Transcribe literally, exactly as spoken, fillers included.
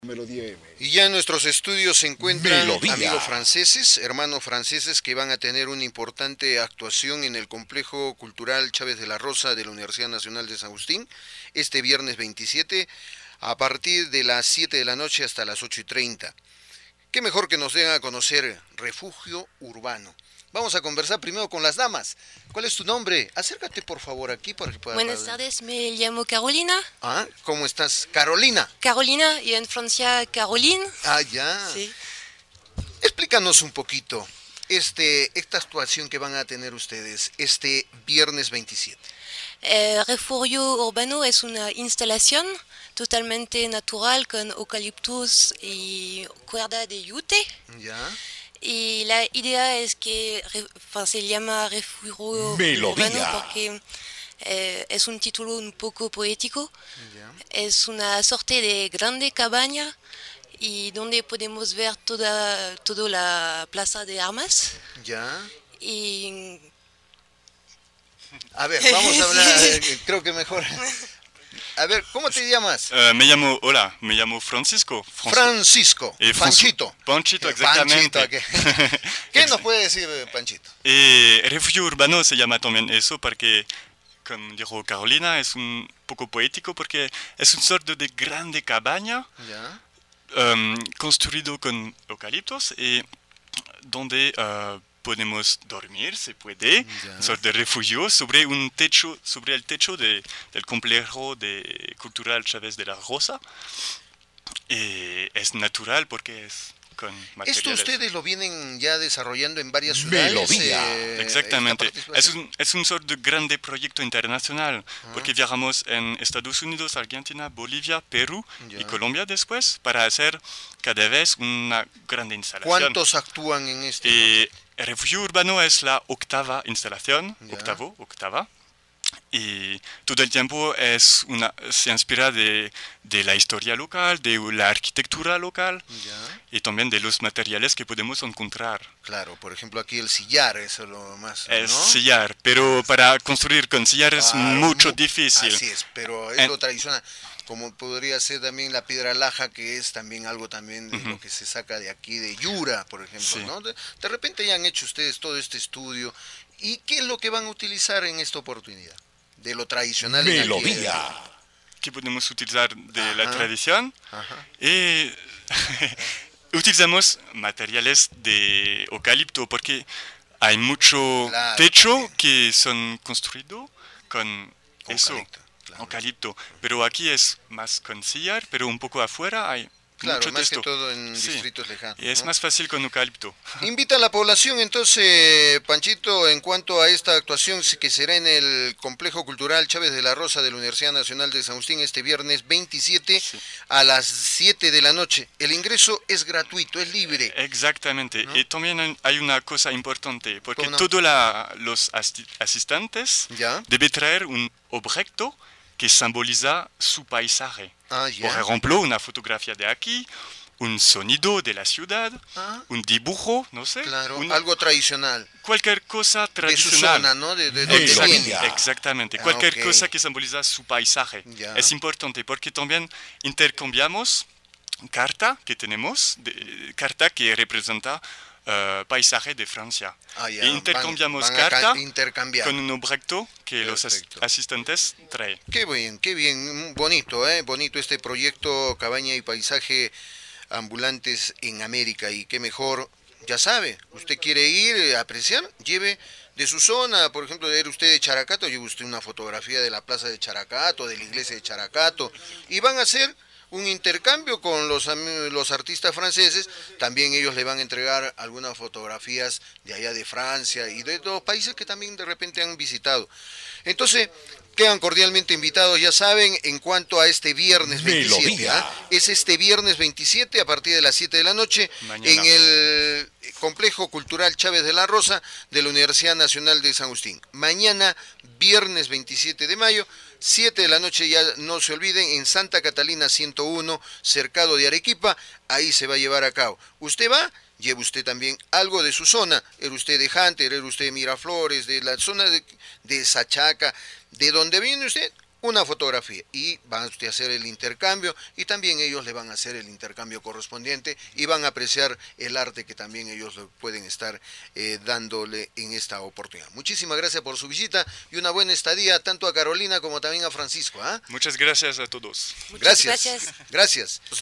Melodía M. Y ya en nuestros estudios se encuentran Melodía. amigos franceses, hermanos franceses que van a tener una importante actuación en el Complejo Cultural Chávez de la Rosa de la Universidad Nacional de San Agustín, este viernes veintisiete, a partir de las siete de la noche hasta las ocho y treinta. Qué mejor que nos den a conocer Refugio Urbano. Vamos a conversar primero con las damas. ¿Cuál es tu nombre? Acércate por favor aquí para que pueda... Buenas tardes, me llamo Carolina. Ah, ¿cómo estás? Carolina. Carolina y en Francia Caroline. Ah, ya. Sí. Explícanos un poquito este, esta actuación que van a tener ustedes este viernes veintisiete. Eh, Refugio Urbano es una instalación totalmente natural con eucaliptus y cuerda de yute. Ya. Y la idea es que enfin, se llama Refugio Melodía. Urbano porque eh, es un título un poco poético. Ya. Es una suerte de grande cabaña y donde podemos ver toda, toda la plaza de armas. Ya. Y A ver, vamos a hablar, eh, creo que mejor. A ver, ¿cómo te llamas? Uh, me llamo, hola, me llamo Francisco. Francisco. Francisco. Eh, Panchito. Panchito, Eh, exactamente. Panchito, ¿qué, ¿Qué nos puede decir eh, Panchito? Y refugio urbano se llama también eso porque, como dijo Carolina, es un poco poético porque es un sorto de grande cabaña Ya. um, construido con eucaliptos y donde uh, podemos dormir, se puede, Ya. un sorto de refugio sobre un techo, sobre el techo de, del complejo de cultural Chávez de la Rosa. Y es natural porque es con materiales. Esto ustedes lo vienen ya desarrollando en varias ciudades. Melodía. eh, Exactamente. esta Es participación. un, es un sorto de grande proyecto internacional, porque viajamos en Estados Unidos, Argentina, Bolivia, Perú Ya. y Colombia después para hacer cada vez una grande instalación. ¿Cuántos actúan en este? Y el refugio urbano es la octava instalación, Ya. octavo, octava. Y todo el tiempo es una, se inspira de, de la historia local, de la arquitectura local Ya. y también de los materiales que podemos encontrar. Claro, por ejemplo aquí el sillar, eso es lo más, Es ¿no? sillar, pero para construir con sillar es Ah, mucho mu- difícil. Así es, pero es En- lo tradicional. Como podría ser también la piedra laja, que es también algo también de lo que se saca de aquí, de Yura, por ejemplo, Sí. ¿no? De, de repente ya han hecho ustedes todo este estudio. ¿Y qué es lo que van a utilizar en esta oportunidad? De lo tradicional en aquí. Melodía. Que podemos utilizar de la Ajá. tradición Ajá. y utilizamos materiales de eucalipto porque hay mucho Claro, techo también. que son construidos con eso, Eucalipto, claro. eucalipto, pero aquí es más con sillar, pero un poco afuera hay Claro, mucho más texto. que todo en Sí. distritos lejanos. Y es ¿no? más fácil con eucalipto. Invita a la población entonces, Panchito, en cuanto a esta actuación que será en el Complejo Cultural Chávez de la Rosa de la Universidad Nacional de San Agustín este viernes veintisiete Sí. a las siete de la noche. El ingreso es gratuito, es libre. Exactamente. ¿No? Y también hay una cosa importante, porque ¿Cómo no? todos la- los asi- asistentes ¿Ya? deben traer un objeto que simboliza su paisaje. Ah, Por ya. ejemplo, una fotografía de aquí, un sonido de la ciudad, Ah, un dibujo, no sé, claro, una- algo tradicional. cualquier cosa De su tradicional. zona, ¿no? De, de donde Melodía. viene. Exactamente, Ah, cualquier ok. cosa que simboliza su paisaje. Ya. Es importante porque también intercambiamos carta que tenemos, de- carta que representa eh, paisaje de Francia. Ah, ya. E intercambiamos Van- van a ca- carta intercambiar. con un objeto que los as- Perfecto. asistentes traen. Qué bien, qué bien, bonito, ¿eh? Bonito este proyecto Cabaña y Paisaje Ambulantes en América. Y qué mejor, ya sabe, usted quiere ir eh, a apreciar, lleve de su zona, por ejemplo, era usted de Characato, lleve usted una fotografía de la plaza de Characato, de la iglesia de Characato, y van a hacer un intercambio con los, ami- los artistas franceses, también ellos le van a entregar algunas fotografías de allá de Francia y de los países que también de repente han visitado. Entonces, quedan cordialmente invitados, ya saben, en cuanto a este viernes veintisiete. Melodía. ¿ah? Es este viernes veintisiete a partir de las siete de la noche Mañana. en el Complejo Cultural Chávez de la Rosa de la Universidad Nacional de San Agustín. Mañana, viernes veintisiete de mayo, siete de la noche, ya no se olviden, en Santa Catalina ciento uno, cercado de Arequipa, ahí se va a llevar a cabo. Usted va, lleve usted también algo de su zona, era usted de Hunter, era usted de Miraflores, de la zona de, de Sachaca, de donde viene usted, una fotografía y van a usted a hacer el intercambio y también ellos le van a hacer el intercambio correspondiente y van a apreciar el arte que también ellos pueden estar eh, dándole en esta oportunidad. Muchísimas gracias por su visita y una buena estadía tanto a Carolina como también a Francisco. ¿eh? Muchas gracias a todos. Muchas Gracias. gracias. Gracias.